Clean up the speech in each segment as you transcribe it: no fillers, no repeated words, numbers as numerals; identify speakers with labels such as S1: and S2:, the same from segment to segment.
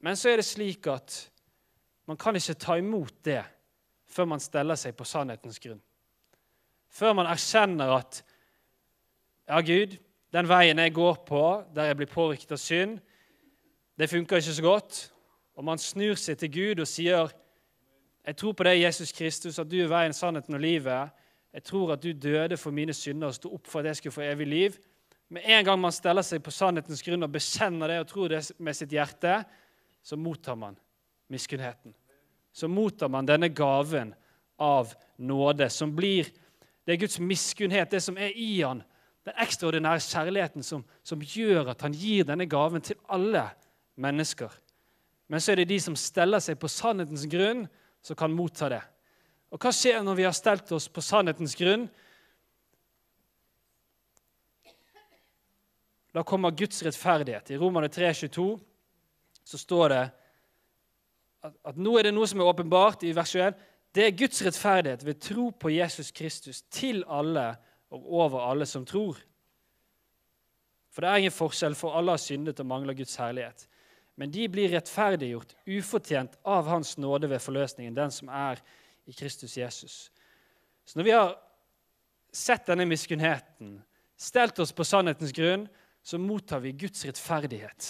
S1: Men så det slik at man kan ikke ta imot det før man steller seg på sannhetens grunn. Før man erkjenner at, ja Gud, den veien jeg går på, der jeg blir påvirket av synd, det funker ikke så godt. Og man snur seg til Gud og sier, jeg tror på deg, Jesus Kristus, at du veien, sannheten og livet. Jeg tror at du døde for mine synder og stod opp for at jeg skulle få evig liv. Med en gang man steller seg på sannhetens grunn og bekjenner det og tror det med sitt hjerte, så mottar man miskunnheten. Så mottar man denne gaven av nåde, som blir, det Guds miskunnhet, det som i han, den ekstraordinære kjærligheten som gjør at han gir denne gaven til alle mennesker. Men så det de som steller seg på sannhetens grunn, som kan motta det. Og hva skjer når vi har stelt oss på sannhetens grunn? Da kommer Guds rettferdighet. I Romerne 3,22 så står det at nå det noe som åpenbart i vers 21. Det Guds rettferdighet ved tro på Jesus Kristus til alle og over alle som tror. For det ingen forskjell, for alle har syndet og mangler Guds herlighet. Men de blir rettferdiggjort, ufortjent av hans nåde ved forløsningen, den som i Kristus Jesus. Så når vi har sett denne miskunnheten, stelt oss på sannhetens grunn, så mottar vi Guds rettferdighet.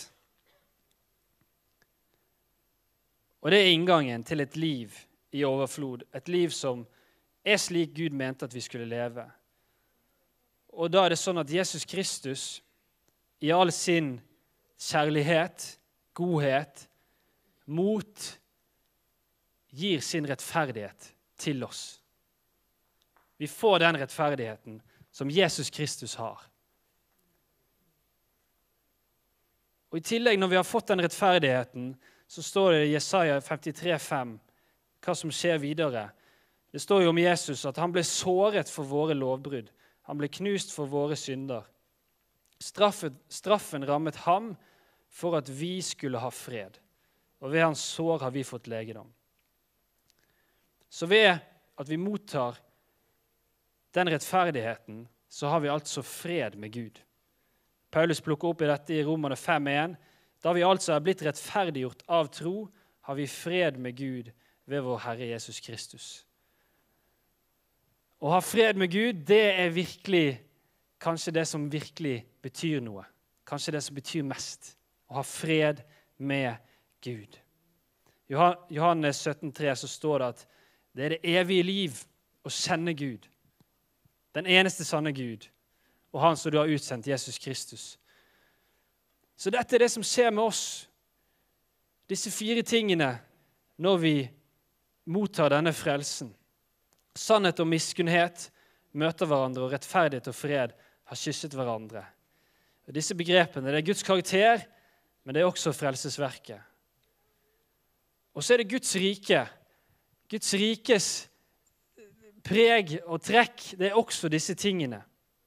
S1: Og det inngangen til et liv i overflod, et liv som slik Gud mente at vi skulle leve. Og da det sånn at Jesus Kristus i all sin kjærlighet, godhet, mot, gir sin rettferdighet til oss. Vi får den rettferdigheten som Jesus Kristus har. Og i tillegg, når vi har fått den rettferdigheten, så står det i Jesaja 53,5 hva som skjer videre. Det står jo om Jesus at han ble såret for våre lovbrudd. Han ble knust for våre synder. Straffen rammet ham for at vi skulle ha fred. Og ved hans sår har vi fått legedom. Så ved at vi mottar den rettferdigheten, så har vi altså fred med Gud. Paulus plukker opp i dette i Romerne 5,1. Da vi altså blitt rettferdiggjort av tro, har vi fred med Gud ved vår Herre Jesus Kristus. Å ha fred med Gud, det virkelig kanskje det som virkelig betyr noe. Kanskje det som betyr mest. Å ha fred med Gud. I Johannes 17,3 så står det at det det evige liv å kjenne Gud. Den eneste sanne Gud. Og han som du har utsendt, Jesus Kristus. Så dette det som skjer med oss. Disse 4 tingene når vi mottar denne frelsen. Sannhet og miskunnhet møter hverandre, og rettferdighet og fred har kysset hverandre. Og disse begrepene, det Guds karakter, men det også frelsesverket. Og så det Guds rike. Guds rikes preg og trekk, det også disse tingene.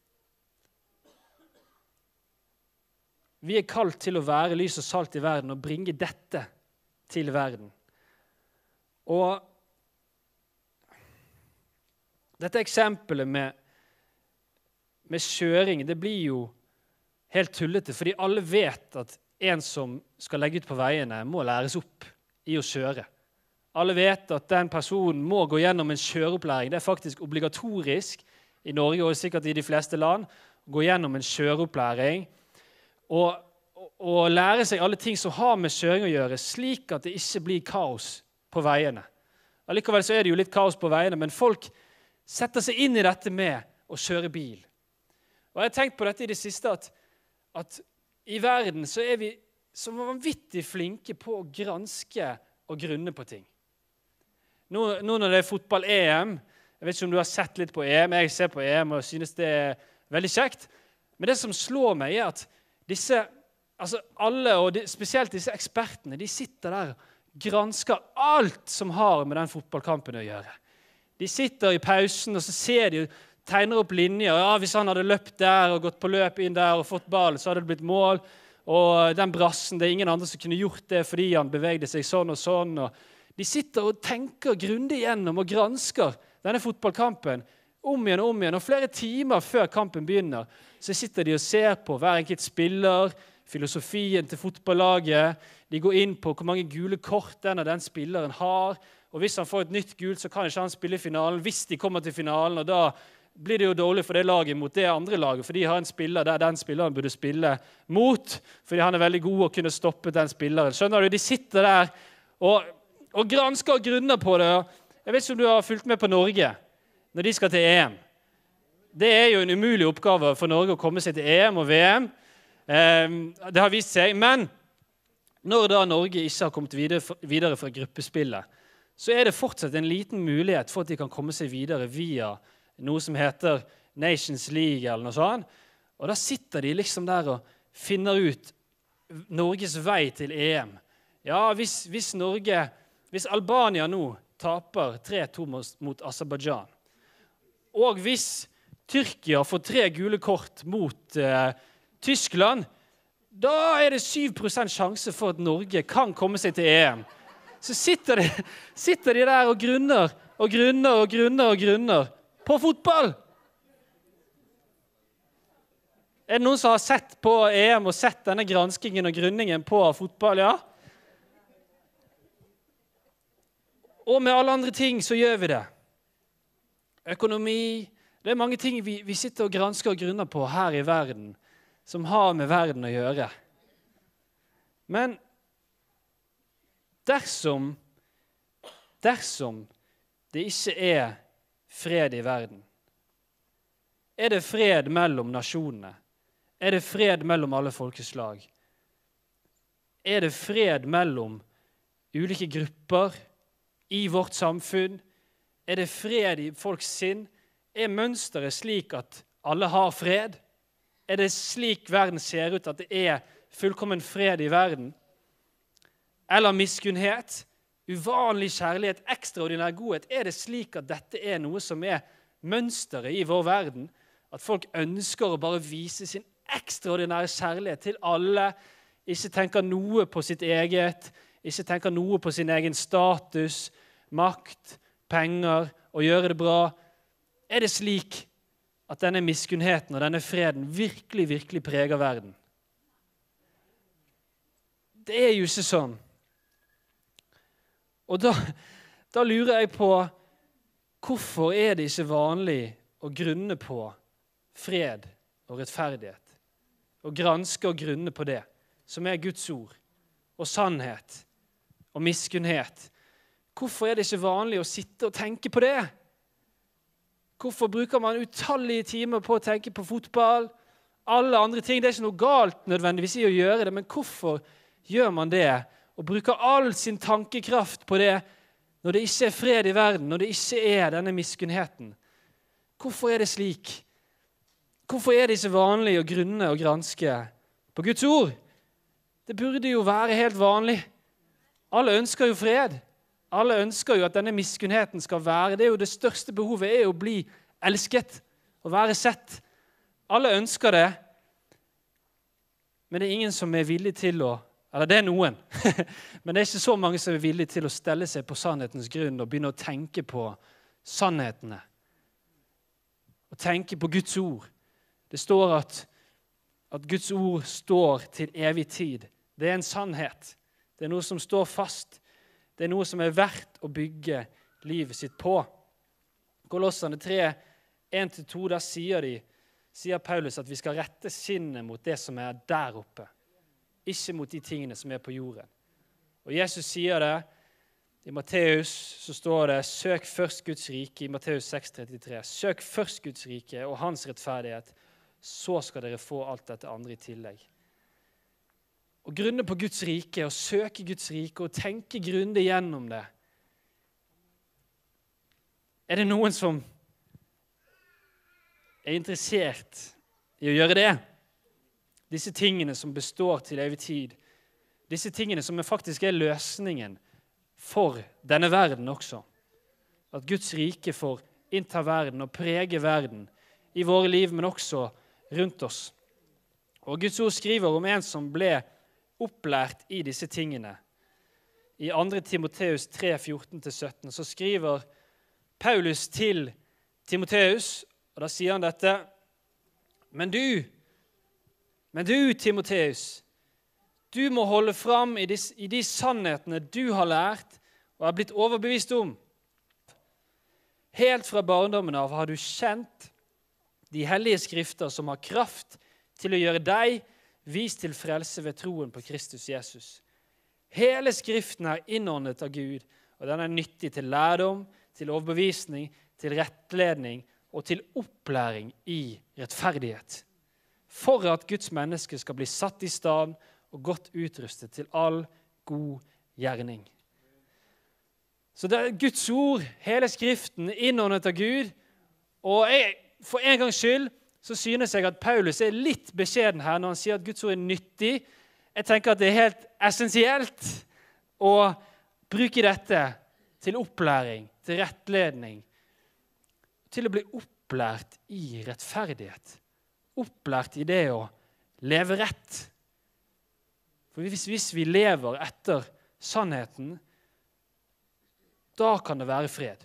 S1: Vi kalt til å være lys og salt i verden og bringe dette til verden. Og dette eksempelet med kjøring, det blir jo helt tullete, fordi alle vet at en som skal legge ut på veiene må læres opp i å kjøre. Alle vet at den personen må gå gjennom en kjøreopplæring. Det faktisk obligatorisk i Norge og sikkert i de fleste land å gå gjennom en kjøreopplæring og lære seg alle ting som har med kjøring å gjøre, slik at det ikke blir kaos på veiene. Allikevel så det jo litt kaos på veiene, men folk setter seg inn i dette med å kjøre bil. Og jeg har tenkt på dette i det siste, at i verden så vi så vanvittig flinke på å granske og grunne på ting. Nå når det fotball-EM, jeg vet ikke om du har sett litt på EM, jeg ser på EM og synes det veldig kjekt, men det som slår meg at disse, altså alle, og spesielt disse ekspertene, de sitter der og gransker alt som har med den fotballkampen å gjøre. De sitter i pausen, og så ser de, tegner opp linjer. Ja, hvis han hadde løpt der og gått på løp inn der og fått ball, så hadde det blitt mål. Og den brassen, det ingen andre som kunne gjort det fordi han bevegde seg sånn og sånn. Og de sitter og tenker grundig gjennom og gransker denne fotballkampen om igjen, og flere timer før kampen begynner, så sitter de og ser på hver enkelt spiller, filosofien til fotballaget. De går inn på hvor mange gule kort den spilleren har. Og hvis han får et nytt gult, så kan ikke han spille i finalen hvis de kommer til finalen. Og da blir det jo dårlig for det laget mot det andre laget, for de har en spiller der den spilleren burde spille mot, fordi han er veldig god og kunne stoppe den spilleren. Skjønner du? De sitter der og gransker og grunner på det. Jeg vet ikke om du har fulgt med på Norge når de skal til EM. Det er jo en umulig oppgave for Norge å komme seg til EM og VM. Det har vist seg, men når da Norge ikke har kommet videre fra gruppespillet, så er det fortsatt en liten mulighet for at de kan komme seg videre via noe som heter Nations League eller noe sånt. Og da sitter de liksom der og finner ut Norges vei til EM. Ja, hvis Albania nå taper 3-2 mot Aserbajdsjan, og hvis Tyrkia får 3 gule kort mot Tyskland, da er det 7% sjanse for at Norge kan komme seg til EM. Så sitter de der og grunner på fotball. Er det noen som har sett på EM og sett denne granskingen og grunningen på fotball? Ja. Og med alle andre ting så gjør vi det. Økonomi, det er mange ting vi sitter og gransker og grunner på her i verden, som har med verden å gjøre. Men dersom det ikke er fred i verden, er det fred mellom nasjonene? Er det fred mellom alle folkeslag? Er det fred mellom ulike grupper i vårt samfunn? Er det fred i folks sinn? Er mønsteret slik at alle har fred? Er det slik verden ser ut, at det er fullkommen fred i verden? Eller miskunnhet, uvanlig kjærlighet, ekstraordinær godhet? Er det slik at dette er noe som er mønsteret i vår verden? At folk ønsker å bare vise sin ekstraordinære kjærlighet til alle, ikke tenker noe på sitt eget, ikke tenker noe på sin egen status, makt, penger, og gjøre det bra? Er det slik at denne miskunnheten og denne freden virkelig, virkelig preger verden? Det er jo ikke sånn. Og da lurer jeg på, hvorfor er det ikke vanlig å grunne på fred og rettferdighet? Og granske og grunne på det, som er Guds ord, og sannhet, og miskunnhet. Hvorfor er det ikke vanlig å sitte og tenke på det? Hvorfor bruker man utallige timer på å tenke på fotball? Alle andre ting, det er ikke noe galt nødvendigvis i å gjøre det, men hvorfor gjør man det? Og bruker all sin tankekraft på det når det ikke er fred i verden, når det ikke er denne miskunnheten? Hvorfor er det slik? Hvorfor er det ikke vanlig å grunne og granske på Guds ord? Det burde jo være helt vanlig. Alle ønsker jo fred. Alle ønsker jo at denne miskunnheten skal være. Det er jo det største behovet, er å bli elsket og være sett. Alle ønsker det, men det er ingen som er villig til å, eller det er noen, men det er ikke så mange som er villig til å stelle seg på sannhetens grunn og begynne å tenke på sannhetene. Og tenke på Guds ord. Det står at Guds ord står til evig tid. Det er en sannhet. Det er noe som står fast. Det er noe som er verdt å bygge livet sitt på. Kolosserne 3, 1-2, der sier Paulus at vi skal rette sinnet mot det som er der oppe. Ikke mot de tingene som er på jorden. Og Jesus sier det, i Matteus så står det, søk først Guds rike, i Matteus 6,33. Søk først Guds rike og hans rettferdighet, så skal dere få alt dette andre i tillegg. Å grunne på Guds rike, og søke Guds rike, og tenke grundig gjennom det. Er det noen som er interessert i å gjøre det? Disse tingene som består til evig tid. Disse tingene som faktisk er løsningen for denne verden også. At Guds rike får innta verden og prege verden i våre liv, men også rundt oss. Og Guds ord skriver om en som ble opplært i disse tingene. I 2. Timoteus 3, 14-17 så skriver Paulus til Timoteus, og da sier han dette, Men du, Timoteus, Du må holde fram i de sannhetene du har lært og er blitt overbevist om. Helt fra barndommen av har du kjent de hellige skrifter som har kraft til å gjøre deg vist til frelse ved troen på Kristus Jesus. Hele skriften er innåndet av Gud, og den er nyttig til lærdom, til overbevisning, til rettledning og til opplæring i rettferdighet. For at Guds menneske skal bli satt i stand og godt utrustet til all god gjerning. Så det er Guds ord, hele skriften, innåndet av Gud. Og for en gangs skyld så synes jeg at Paulus er litt beskjeden her når han sier at Guds ord er nyttig. Jeg tenker at det er helt essensielt å bruke dette til opplæring, til rettledning, til å bli opplært i rettferdighet. Opplært i det å leve rett. For hvis vi lever etter sannheten, da kan det være fred.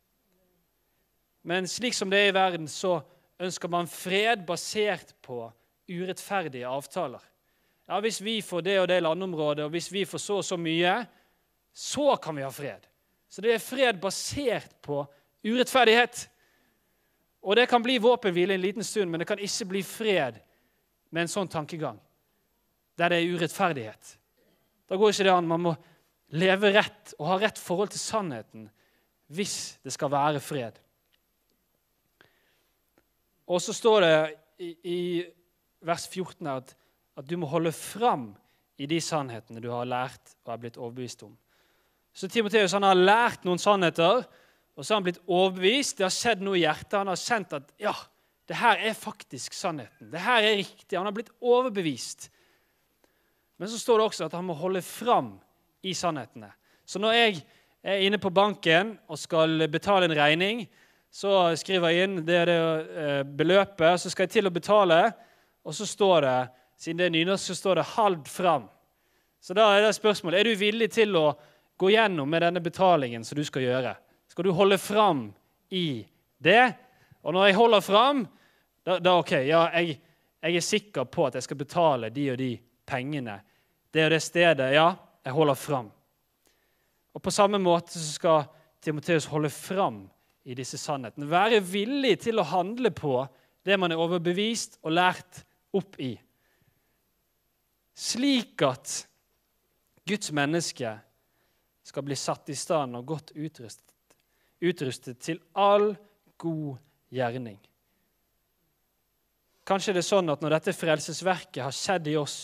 S1: Men slik som det er i verden, så ønsker man fred basert på urettferdige avtaler. Ja, hvis vi får det og det landområdet, og hvis vi får så mye, så kan vi ha fred. Så det er fred basert på urettferdighet. Og det kan bli våpenhvile en liten stund, men det kan ikke bli fred med en sånn tankegang, der det er urettferdighet. Da går ikke det an. Man må leve rett og ha rett forhold til sannheten hvis det skal være fred. Og så står det i vers 14 at du må holde fram i de sannhetene du har lært og er blitt overbevist om. Så Timoteus han har lært noen sannheter, og så har han blitt overbevist. Det har skjedd noe i hjertet. Han har kjent at ja, det her er faktisk sannheten. Det her er riktig. Han har blitt overbevist. Men så står det også at han må holde fram i sannhetene. Så når jeg er inne på banken og skal betale en regning, så skriver jeg inn det beløpet, så skal jeg til å betale, og så står det, siden det er nynorsk, så står det «hold fram». Så da er det spørsmålet, er du villig til å gå gjennom med denne betalingen som du skal gjøre? Skal du holde fram i det? Og når jeg holder fram, da ok, ja, jeg er sikker på at jeg skal betale de og de pengene. Det og det stedet, ja, jeg holder fram. Og på samme måte så skal Timoteus holde fram i disse sannhetene. Være villig til å handle på det man er overbevist og lært opp i. Slik at Guds menneske skal bli satt i stand og godt utrustet til all god gjerning. Kanskje det er sånn at når dette frelsesverket har skjedd i oss,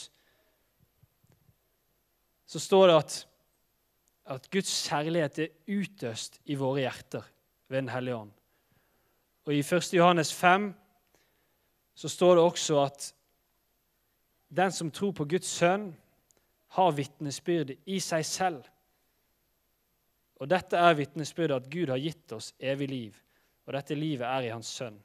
S1: så står det at Guds kjærlighet er utøst i våre hjerter ved den hellige ånd. Og i 1. Johannes 5 så står det også at den som tror på Guds sønn har vitnesbyrd i seg selv. Og dette er vitnesbyrdet at Gud har gitt oss evig liv, og dette livet er i hans sønn.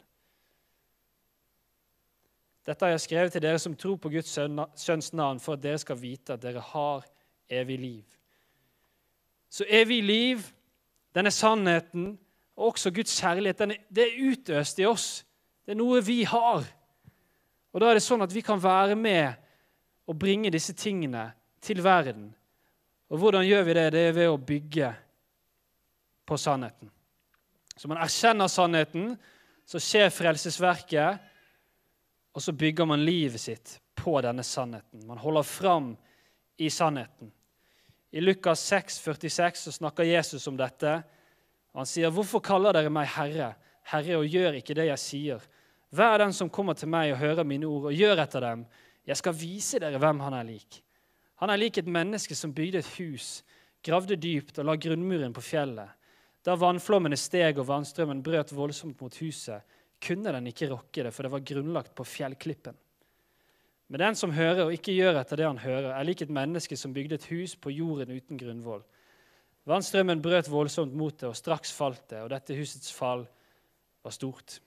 S1: Dette har jeg skrevet til dere som tror på Guds sønns navn, for at dere skal vite at dere har evig liv. Så evig liv, denne sannheten, og også Guds kjærlighet, det er utøst i oss. Det er noe vi har. Og da er det sånn at vi kan være med og bringe disse tingene til verden. Og hvordan gjør vi det? Det er ved å bygge på sannheten. Så man erkjenner sannheten, så skjer frelsesverket, og så bygger man livet sitt på denne sannheten. Man holder fram i sannheten. I Lukas 6,46 så snakker Jesus om dette. Han sier, «Hvorfor kaller dere meg Herre, Herre, og gjør ikke det jeg sier? Hver den som kommer til meg og hører mine ord og gjør etter dem, jeg skal vise dere hvem han er lik. Han er lik et menneske som bygde et hus, gravde dypt og la grunnmuren på fjellet. Da vannflommene steg og vannstrømmen brøt voldsomt mot huset, kunne den ikke rokke det, for det var grunnlagt på fjellklippen. Men den som hører og ikke gjør etter det han hører, er lik et menneske som bygde et hus på jorden uten grunnvoll. Vannstrømmen brøt voldsomt mot det, og straks falt det, og dette husets fall var stort.»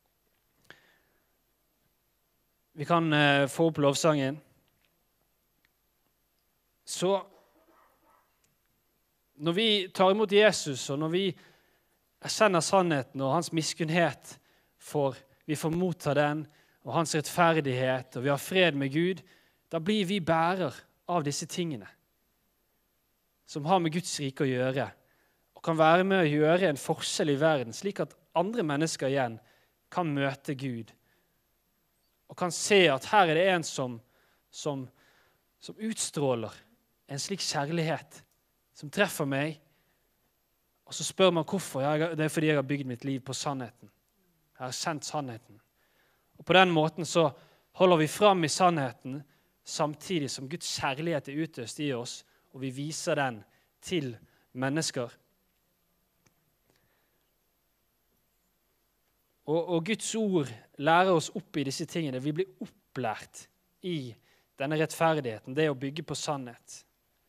S1: Vi kan få opp lovsangen. Så når vi tar imot Jesus, og når vi erkjenner sannheten og hans miskunnhet, vi får motta den, og hans rettferdighet, og vi har fred med Gud, da blir vi bærer av disse tingene som har med Guds rike å gjøre, og kan være med å gjøre en forskjell i verden, slik at andre mennesker igjen kan møte Gud, og kan se at her er det en som utstråler en slik kjærlighet, som treffer meg, og så spør man hvorfor. Ja, det er fordi jeg har bygd mitt liv på sannheten. Jeg har kjent sannheten. Og på den måten så holder vi fram i sannheten, samtidig som Guds kjærlighet er utøst i oss, og vi viser den til mennesker. Og Guds ord lærer oss opp i disse tingene. Vi blir opplært i denne rettferdigheten, det å bygge på sannhet.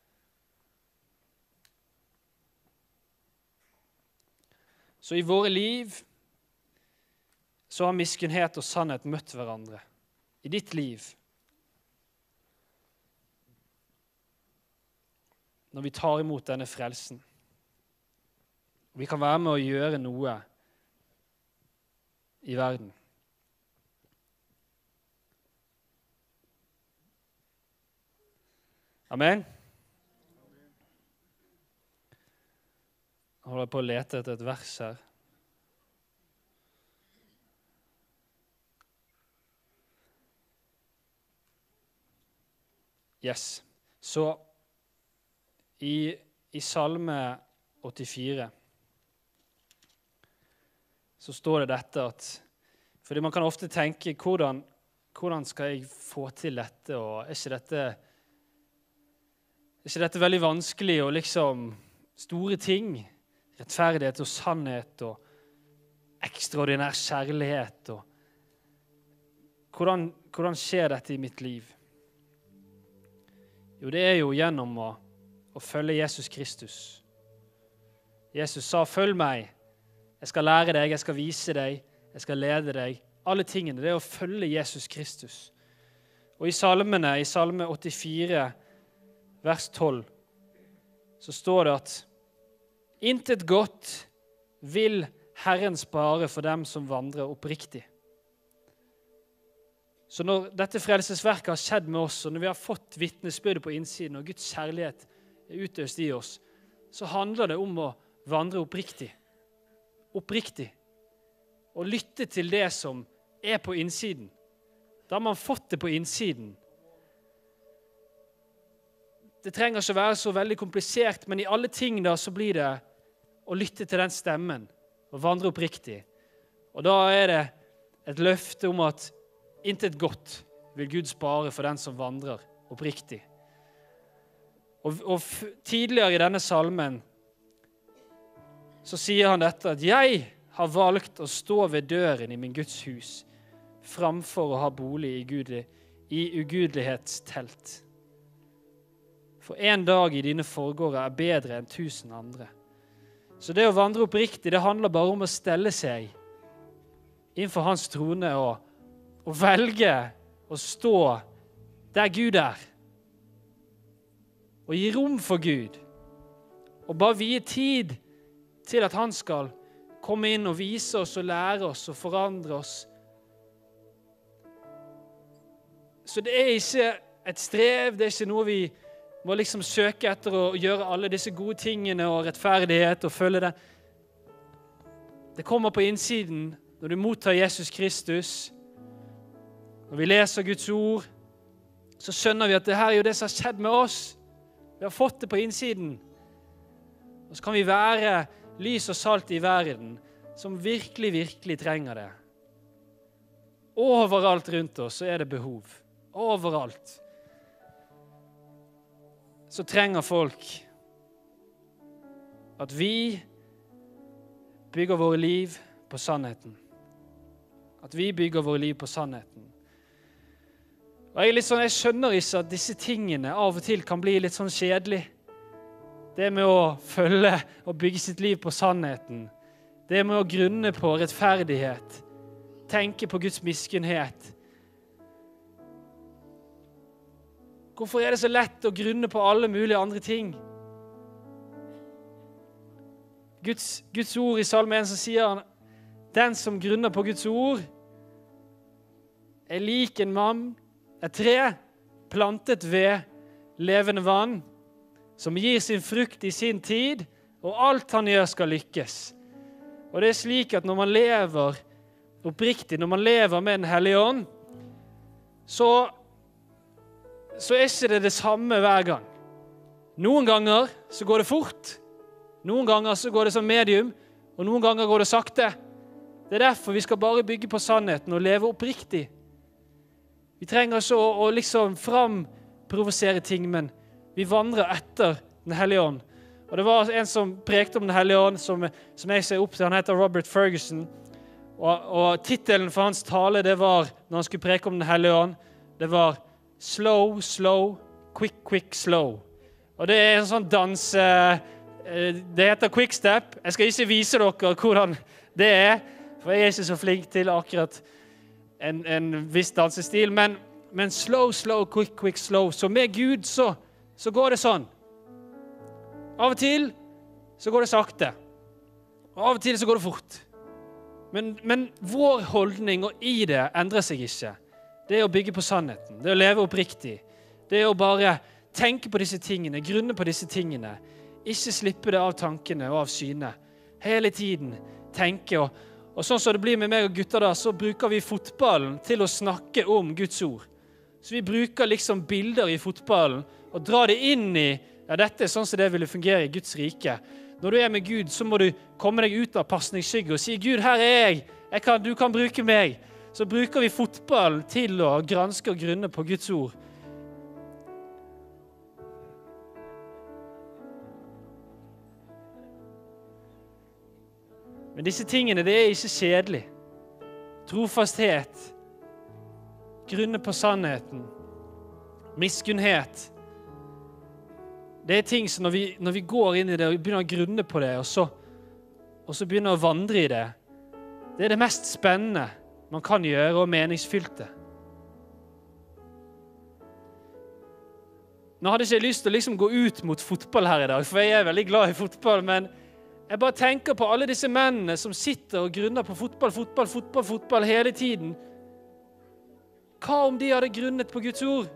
S1: Så i våre liv så har miskunnhet og sannhet møtt hverandre. I ditt liv. Når vi tar imot denne frelsen. Vi kan være med å gjøre noe i verden. Amen. Jeg holder på å lete etter et vers her. Yes. Så i Salme 84 så står det dette at, fordi man kan ofte tenke, hvordan skal jeg få til dette, og er ikke dette veldig vanskelig, og liksom store ting, rettferdighet og sannhet, og ekstraordinær kjærlighet, og hvordan skjer dette i mitt liv? Jo, det er jo gjennom å følge Jesus Kristus. Jesus sa, følg meg, jeg skal lære deg, jeg skal vise deg, jeg skal lede deg. Alle tingene, det er å følge Jesus Kristus. Og i Salme 84, vers 12, så står det at intet godt vil Herren spare for dem som vandrer oppriktig. Så når dette frelsesverket har skjedd med oss, og når vi har fått vitnesbyrdet på innsiden, og Guds kjærlighet er utøst i oss, så handler det om å vandre oppriktig. Oppriktig. Og lytte til det som er på innsiden. Da har man fått det på innsiden. Det trenger ikke være så veldig komplisert, men i alle ting da så blir det å lytte til den stemmen, og vandre oppriktig. Og da er det et løfte om at intet godt vil Gud spare for den som vandrer oppriktig. Og tidligere i denne salmen så sier han dette, at jeg har valgt å stå ved døren i min Guds hus, framfor å ha bolig i ugudelighetstelt. For en dag i dine forgårder er bedre enn 1000 andre. Så det å vandre oppriktig, det handler bare om å stelle seg innenfor hans trone og velge å stå der Gud er. Og gi rom for Gud. Og bare vie tid til at han skal komme inn og vise oss og lære oss og forandre oss. Så det er ikke et strev, det er ikke noe vi må liksom søke etter å gjøre alle disse gode tingene og rettferdighet og følge det. Det kommer på innsiden når du mottar Jesus Kristus. Når vi leser Guds ord, så skjønner vi at det her er jo det som har skjedd med oss. Vi har fått det på innsiden. Og så kan vi være lys og salt i verden som virkelig, virkelig trenger det. Overalt rundt oss så er det behov. Overalt. Så trenger folk at vi bygger våre liv på sannheten. At vi bygger våre liv på sannheten. Og jeg skjønner ikke at disse tingene av og til kan bli litt sånn kjedelig. Det med å følge og bygge sitt liv på sannheten. Det med å grunne på rettferdighet. Tenke på Guds miskunnhet. Hvorfor er det så lett å grunne på alle mulige andre ting? Guds ord i Salme 1 så sier han, den som grunner på Guds ord er lik en mann, et tre plantet ved levende vann, som gir sin frukt i sin tid, og alt han gjør skal lykkes. Og det slik at når man lever oppriktig, når man lever med den hellige ånd, så ikke det samme hver gang. Noen ganger så går det fort, noen ganger så går det som medium, og noen ganger går det sakte. Det derfor vi skal bare bygge på sannheten og leve oppriktig. Vi trenger ikke å liksom framprovosere ting, men vi vandrer etter den hellige ånd. Og det var en som prekte om den hellige ånd, som jeg ser opp til. Han heter Robert Ferguson. Og titelen for hans tale, det var, når han skulle preke om den hellige ånd, det var Slow, slow, quick, quick, slow. Og det en sånn dans, det heter quickstep. Jeg skal ikke vise dere hvordan det for jeg ikke så flink til akkurat en viss dansestil, men slow, slow, quick, quick, slow. Så med Gud så går det sånn. Av og til så går det sakte, og av og til så går det fort. Men vår holdning og i det endrer seg ikke. Det å bygge på sannheten, det å leve oppriktig, det å bare tenke på disse tingene, grunne på disse tingene, ikke slippe det av tankene og av syne. Hele tiden tenke, og sånn som det blir med meg og gutter da, så bruker vi fotballen til å snakke om Guds ord. Så vi bruker liksom bilder i fotballen og drar det inn i, ja, dette sånn som det ville fungere i Guds rike. Når du med Gud, så må du komme deg ut av pasningsskygge og si, Gud, her jeg, du kan bruke meg. Så bruker vi fotballen til å granske og grunne på Guds ord. Men disse tingene, det ikke kjedelig. Trofasthet, grunne på sannheten, miskunnhet. Det ting som når vi går inn i det og begynner å grunne på det, og så begynner å vandre i det, det det mest spennende man kan gjøre og meningsfylte. Nå hadde ikke jeg lyst til å liksom gå ut mot fotball her i dag, for jeg veldig glad i fotball, men jeg bare tenker på alle disse mennene som sitter og grunner på fotball hele tiden. Hva om de hadde grunnet på Guds ord?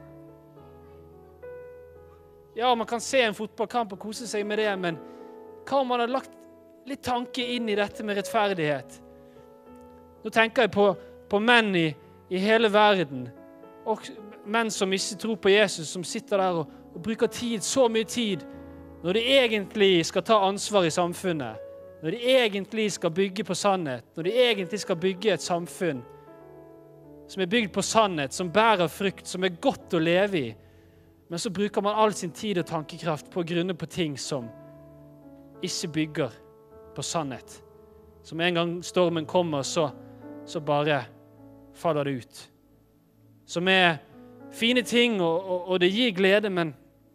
S1: Ja, man kan se en fotballkamp og kose seg med det, men hva om man hadde lagt litt tanke inn i dette med rettferdighet? Nå tenker jeg på menn i hele verden, og menn som ikke tror på Jesus, som sitter der og bruker tid, så mye tid, når de egentlig skal ta ansvar i samfunnet, når de egentlig skal bygge på sannhet, når de egentlig skal bygge et samfunn som bygd på sannhet, som bærer frukt, som godt å leve i, men så bruker man all sin tid og tankekraft på å grunne på ting som ikke bygger på sannhet. Som en gang stormen kommer, så bare faller det ut. Som fine ting, og det gir glede, men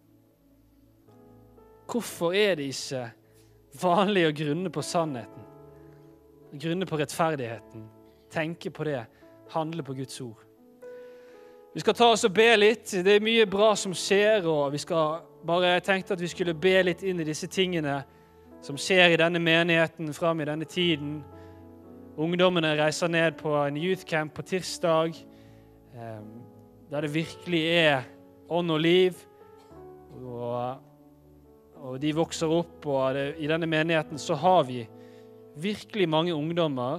S1: hvorfor det ikke vanlig å grunne på sannheten? Grunne på rettferdigheten. Tenke på det. Handle på Guds ord. Vi skal ta oss og be litt. Det mye bra som skjer, og jeg tenkte at vi skulle be litt inn i disse tingene som skjer i denne menigheten frem i denne tiden. Ungdommene reiser ned på en youth camp på tirsdag, der det virkelig ånd og liv, og de vokser opp, og i denne menigheten så har vi virkelig mange ungdommer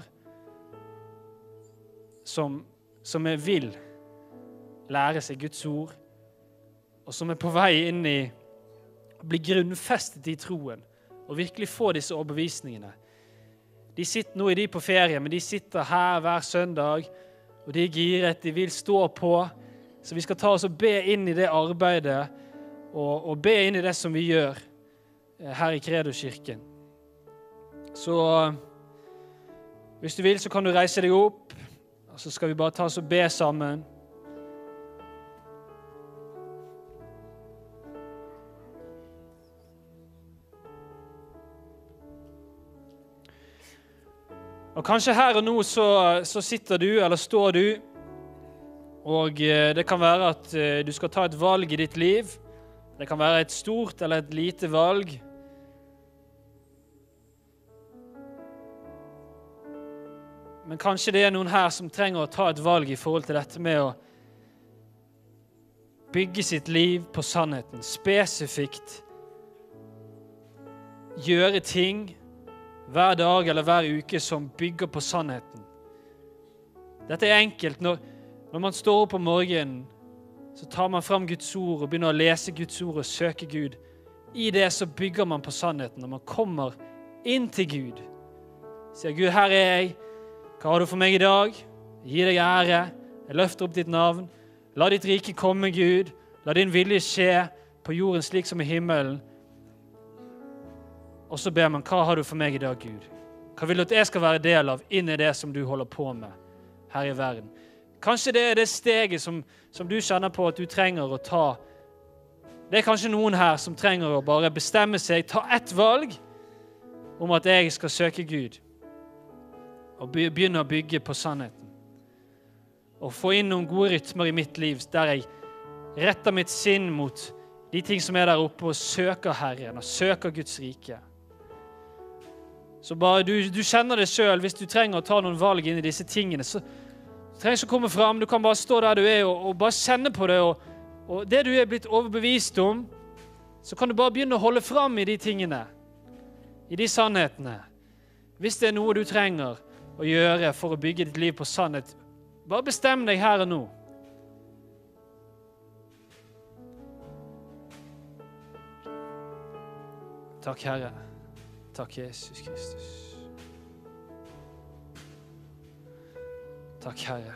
S1: som vil lære seg Guds ord, og som på vei inn i å bli grunnfestet i troen, og virkelig få disse overbevisningene. Nå de på ferie, men de sitter her hver søndag, og de giret, de vil stå på, så vi skal ta oss og be inn i det arbeidet, og be inn i det som vi gjør her i Credo-kirken. Så hvis du vil, så kan du reise deg opp, og så skal vi bare ta oss og be sammen. Og kanskje her og nå så sitter du, eller står du, og det kan være at du skal ta et valg i ditt liv. Det kan være et stort eller et lite valg. Men kanskje det noen her som trenger å ta et valg i forhold til dette med bygge sitt liv på sannheten, spesifikt gjøre ting hver dag eller hver uke som bygger på sannheten. Dette enkelt. Når man står opp om morgenen, så tar man frem Guds ord og begynner å lese Guds ord og søke Gud. I det så bygger man på sannheten. Når man kommer inn til Gud, sier Gud, her er jeg. Hva har du for meg i dag? Gi deg ære. Jeg løfter opp ditt navn. La ditt rike komme, Gud. La din vilje skje på jorden slik som i himmelen. Og så ber man, hva har du for meg i dag, Gud? Hva vil du at jeg skal være del av inn i det som du holder på med her i verden? Kanskje det er det steget som du kjenner på at du trenger å ta. Det er kanskje noen her som trenger å bare bestemme seg, ta ett valg om at jeg skal søke Gud og begynne å bygge på sannheten. Og få inn noen gode rytmer i mitt liv der jeg retter mitt sinn mot de ting som er der oppe og søker Herren og søker Guds rike. Så bare du kjenner det selv, hvis du trenger å ta noen valg inn i disse tingene, så du trenger ikke å komme frem, du kan bare stå der du er og bare kjenne på det, og det du er blitt overbevist om, så kan du bare begynne å holde frem i de tingene, i de sannhetene. Hvis det er noe du trenger å gjøre for å bygge ditt liv på sannhet, bare bestem deg her og nå. Takk, Herre. Takk, Jesus Kristus. Takk, Herre.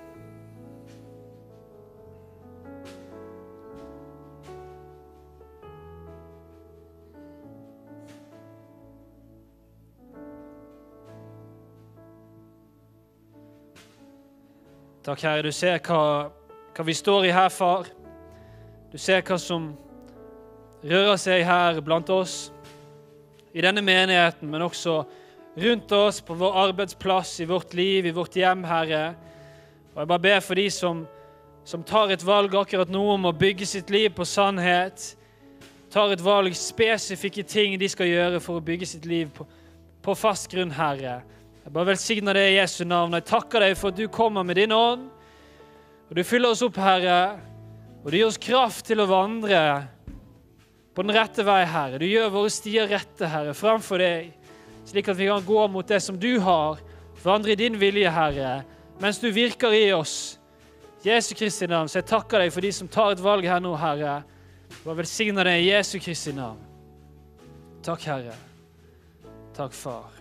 S1: Takk, Herre. Du ser hva vi står i her, far. Du ser hva som rører seg her blant oss, i denne menigheten, men også rundt oss, på vår arbeidsplass, i vårt liv, i vårt hjem, Herre. Og jeg bare ber for de som tar et valg akkurat nå om å bygge sitt liv på sannhet, tar et valg, spesifikke ting de skal gjøre for å bygge sitt liv på fast grunn, Herre. Jeg bare velsigner det i Jesu navn. Jeg takker deg for at du kommer med din ånd, og du fyller oss opp, Herre, og du gir oss kraft til å vandre på den rette vei, Herre. Du gjør våre stier rette, Herre, framfor deg, slik at vi kan gå mot det som du har, vandre i din vilje, Herre, mens du virker i oss. Jesu Kristi navn, så jeg takker deg for de som tar et valg her nå, Herre, og velsigner deg i Jesu Kristi navn. Takk, Herre. Takk, Far.